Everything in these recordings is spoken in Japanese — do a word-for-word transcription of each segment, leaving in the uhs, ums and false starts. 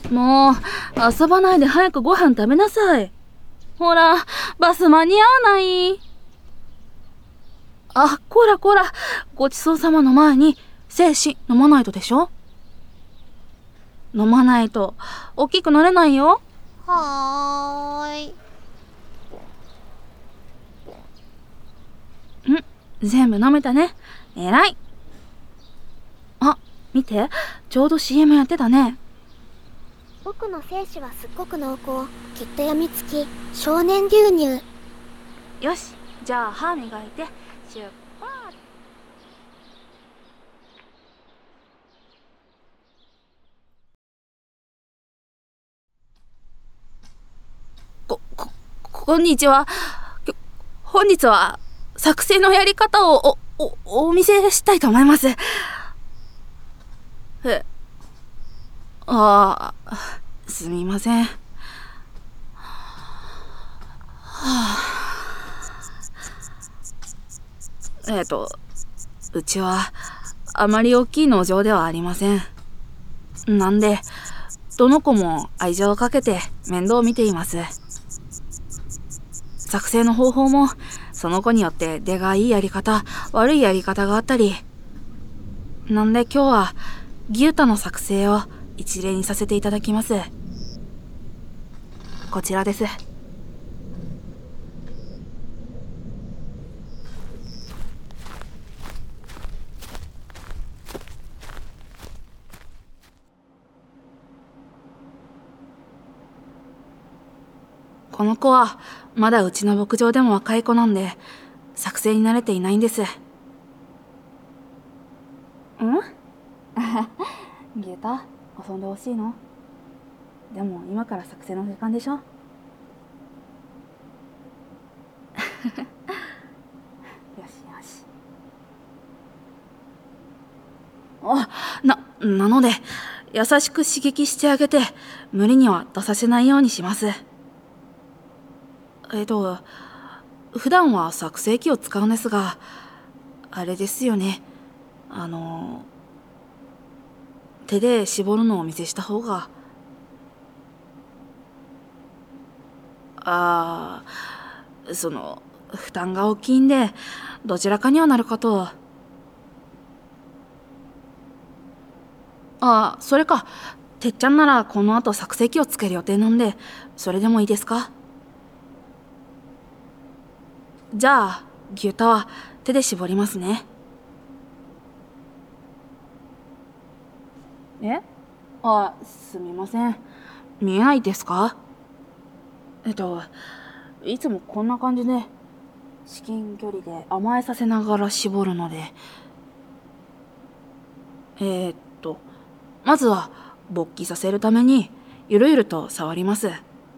もう遊ばないで早くご飯食べなさい。ほら、バス間に合わない。あ、こらこら、ごちそうさまの前に精子飲まないとでしょ。飲まないと大きくなれないよ。 はーい。 ん、全部飲めたね。えらい。あ、見て、ちょうど シーエム やってたね。 僕の精子はすっごく濃厚、きっとやみつき、少年牛乳。 よし、じゃあ歯磨いて出発。こ、こ、こんにちは。本日は作成のやり方をお、お、お見せしたいと思います。え、ああ、すみません。はあ、えっと、うちはあまり大きい農場ではありません。なんで、どの子も愛情をかけて面倒を見ています。作成の方法もその子によって出がいいやり方、悪いやり方があったり。なんで今日は牛太の作成を一例にさせていただきます。こちらです。この子はまだうちの牧場でも若い子なんで作成に慣れていないんです。ん？牛太、遊んでほしいの？でも今から作成の時間でしょ。よしよし。あ、な、なので優しく刺激してあげて無理には出させないようにします。えっと普段は作成機を使うんですが、あれですよね、あの手で絞るのをお見せした方が。ああ、その負担が大きいんでどちらかにはなるかと。ああ、それか、てっちゃんならこの後作成機をつける予定なんでそれでもいいですか？じゃあ牛太は手で絞りますね。え？あ、すみません、見えないですか？えっといつもこんな感じで至近距離で甘えさせながら絞るので、えー、っとまずは勃起させるためにゆるゆると触ります。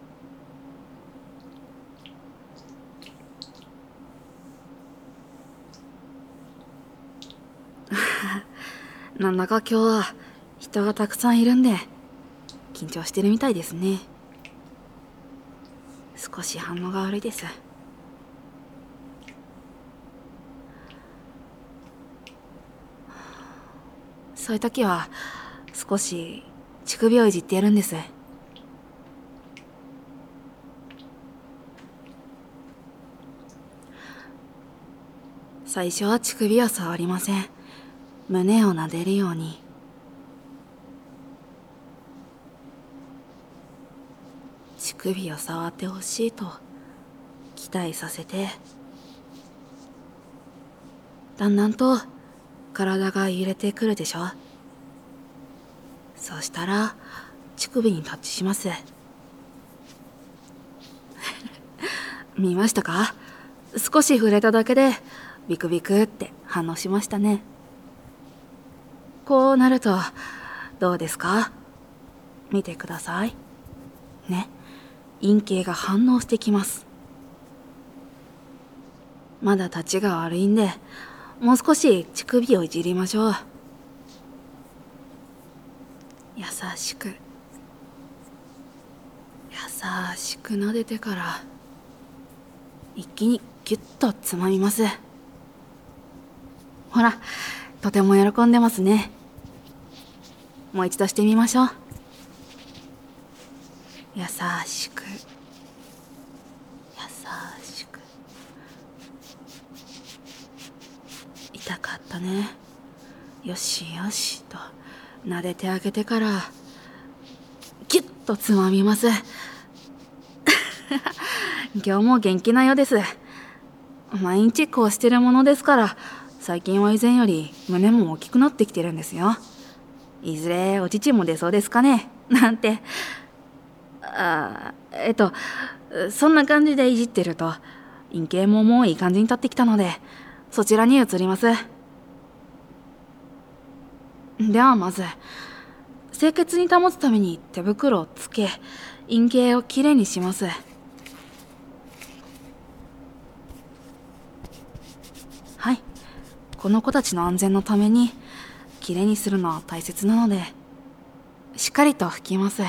なんだか今日は人がたくさんいるんで緊張してるみたいですね。少し反応が悪いです。そういう時は少し乳首をいじってやるんです。最初は乳首は触りません。胸を撫でるように。乳首を触ってほしいと期待させて、だんだんと体が揺れてくるでしょ。そしたら乳首にタッチします。見ましたか？少し触れただけでビクビクって反応しましたね。こうなるとどうですか？見てくださいね。陰茎が反応してきます。まだ立ちが悪いんでもう少し乳首をいじりましょう。優しく優しく撫でてから一気にギュッとつまみます。ほら、とても喜んでますね。もう一度してみましょう。 優しく優しく。痛かったね。よしよしと撫でてあげてからギュッとつまみます。今日も元気なようです。毎日こうしてるものですから、最近は以前より胸も大きくなってきてるんですよ。いずれお乳も出そうですかねなんて。あえっとそんな感じでいじってると陰茎ももういい感じに立ってきたので、そちらに移ります。ではまず清潔に保つために手袋をつけ、陰茎をきれいにします。はい、この子たちの安全のためにきれいにするのは大切なので、しっかりと拭きます。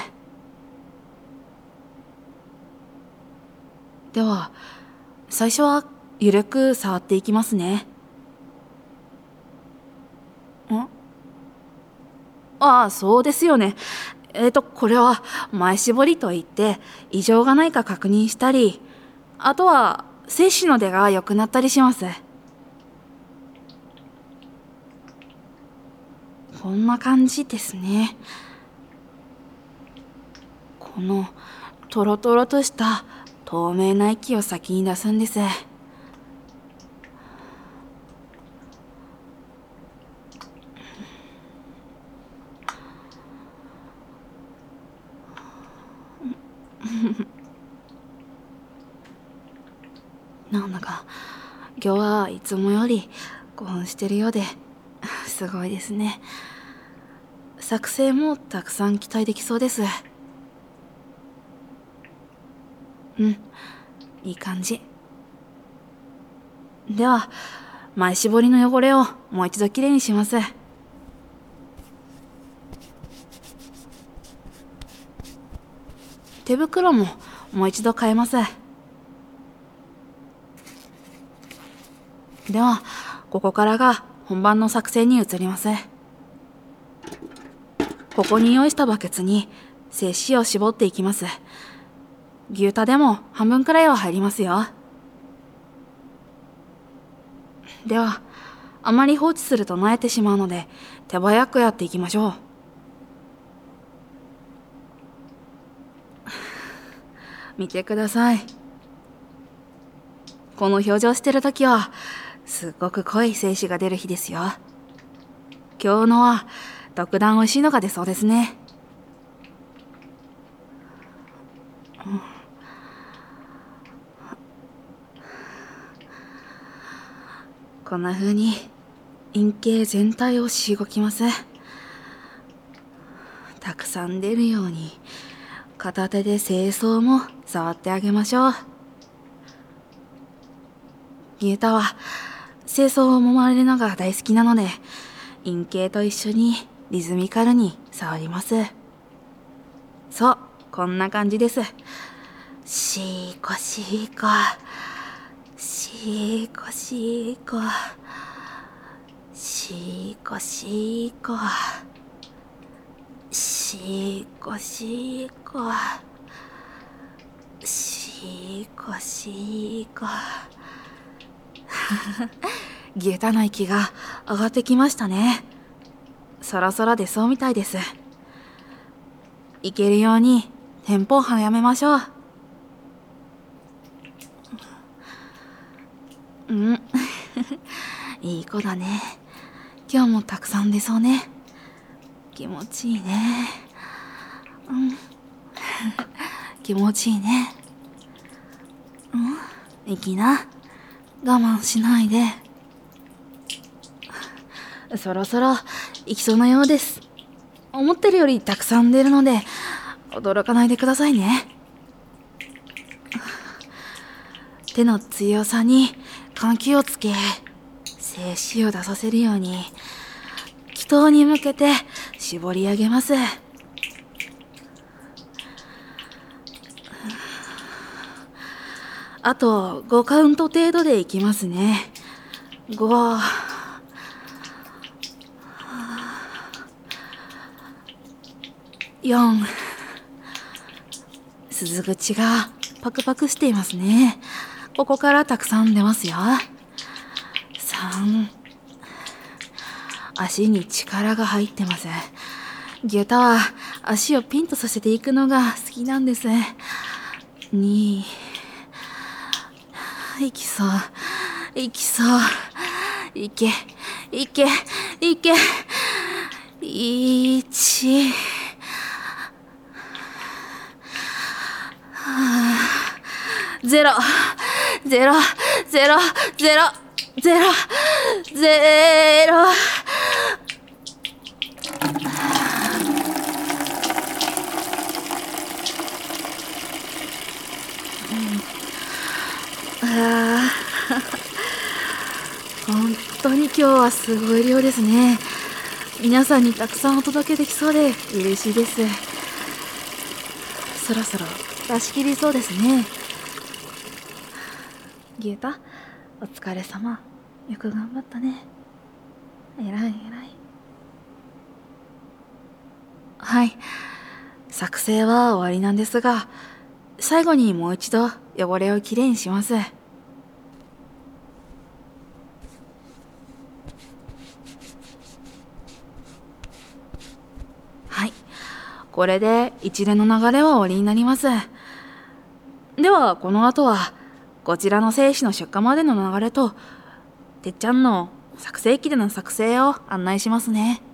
では最初はゆるく触っていきますね。んああ、そうですよね。えっとこれは前絞りといって異常がないか確認したり、あとは精子の出が良くなったりします。こんな感じですね。このトロトロとした透明な液を先に出すんです。なんだか今日はいつもより興奮してるようですごいですね。作成もたくさん期待できそうです。うん、いい感じ。では前絞りの汚れをもう一度きれいにします。手袋ももう一度変えます。ではここからが本番の作成に移ります。ここに用意したバケツに精子を絞っていきます。牛太でも半分くらいは入りますよ。ではあまり放置すると萎えてしまうので手早くやっていきましょう。見てください。この表情してるときはすっごく濃い精子が出る日ですよ。今日のは特段美味しいのが出そうですね。うん、こんな風に陰茎全体をしごきます。たくさん出るように片手で清掃も触ってあげましょう。牛太は清掃を揉まれるのが大好きなので、陰茎と一緒にリズミカルに触ります。そう、こんな感じです。しーこしーこしーこしーこしーこしーこしーこしーこしーこしーこ。牛太の息が上がってきましたね。そろそろ出そうみたいです。いけるようにテンポを早めましょう。うんいい子だね。今日もたくさん出そうね。気持ちいいね。うん気持ちいいね。うん、いきな。我慢しないで。そろそろ行きそうなようです。思ってるよりたくさん出るので驚かないでくださいね。手の強さに緩急をつけ、精子を出させるように気筒に向けて絞り上げます。あとごカウント程度でいきますね。ご、よん、 鈴口がパクパクしていますね。ここからたくさん出ますよ。さん、足に力が入ってます。牛太は足をピンとさせていくのが好きなんです。に、いきそう、いきそう、いけ、いけ、いけ、いち、ゼロ、ゼロ、ゼロ、ゼロ、ゼロ、ゼロ。あー本当に今日はすごい量ですね。皆さんにたくさんお届けできそうで嬉しいです。そろそろ出し切りそうですね。牛太、お疲れ様。よく頑張ったね。えらいえらい。はい、作成は終わりなんですが、最後にもう一度汚れをきれいにします。はい、これで一連の流れは終わりになります。ではこの後はこちらの精子の出荷までの流れとてっちゃんの作成機での作成を案内しますね。